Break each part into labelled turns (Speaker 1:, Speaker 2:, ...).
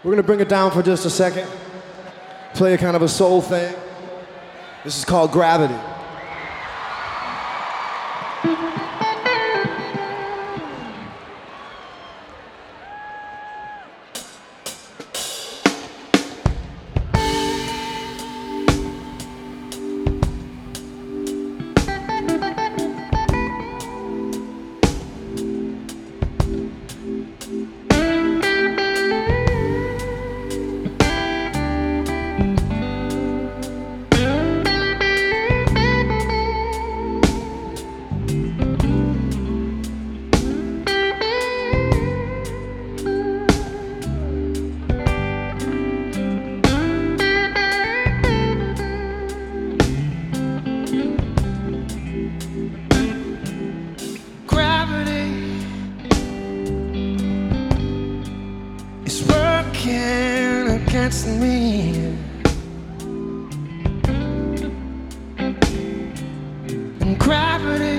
Speaker 1: We're gonna bring it down for just a second. Play a kind of a soul thing. This is called Gravity.
Speaker 2: Against me, and gravity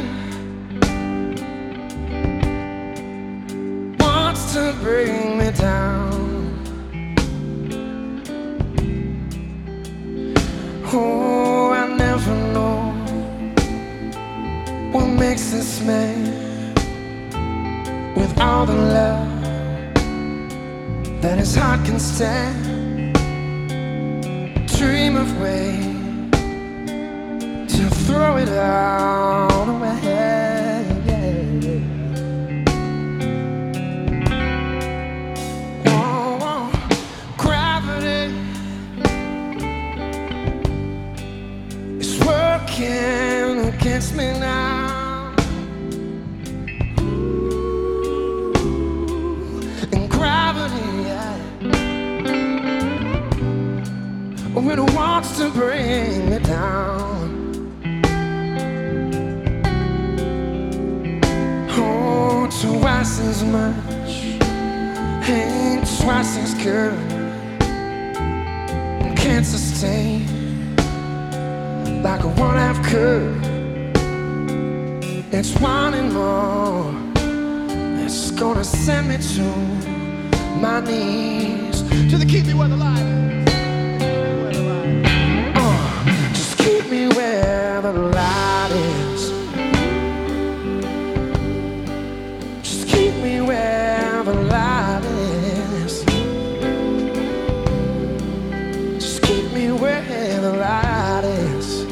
Speaker 2: wants to bring me down. Oh, I never know what makes this man, with all the love that his heart can stand, dream of way to throw it all away. Oh, oh, gravity is working against me now. And gravity, when it wants to bring me down. Oh, twice as much ain't twice as good, and can't sustain like a one-half could. It's wanting more, it's gonna send me to my knees, to the keep me where the light is. Keep me where the light is. Just keep me where the light is. Just keep me where the light is.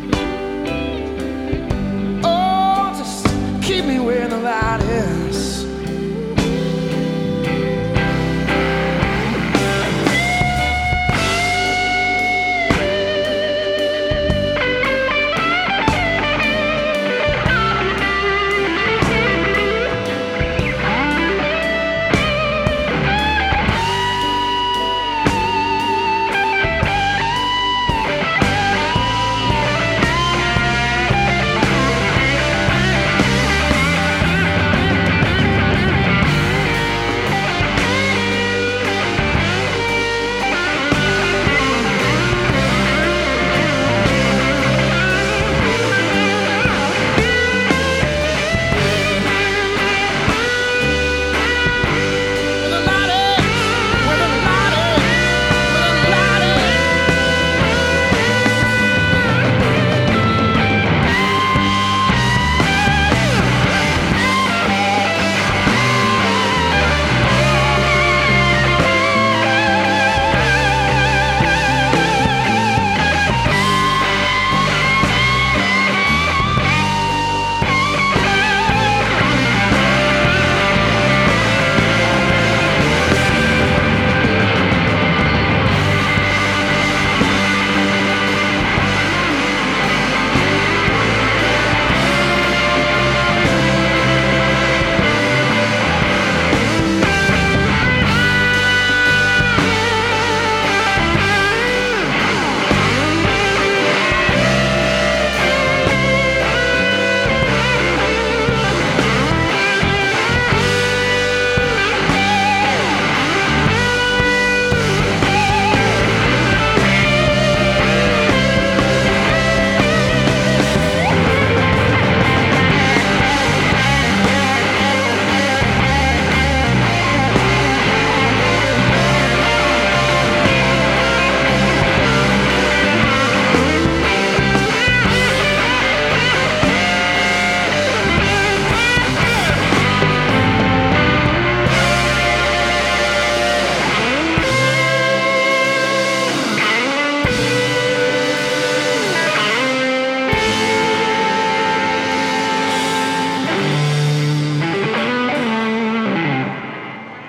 Speaker 2: Oh, just keep me where the light is.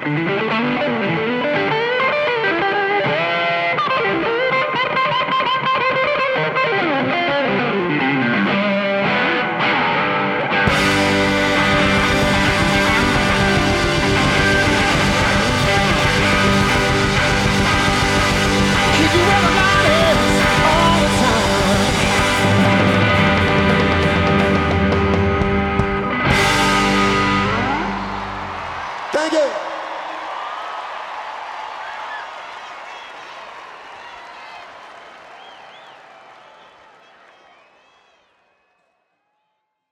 Speaker 2: Thank you.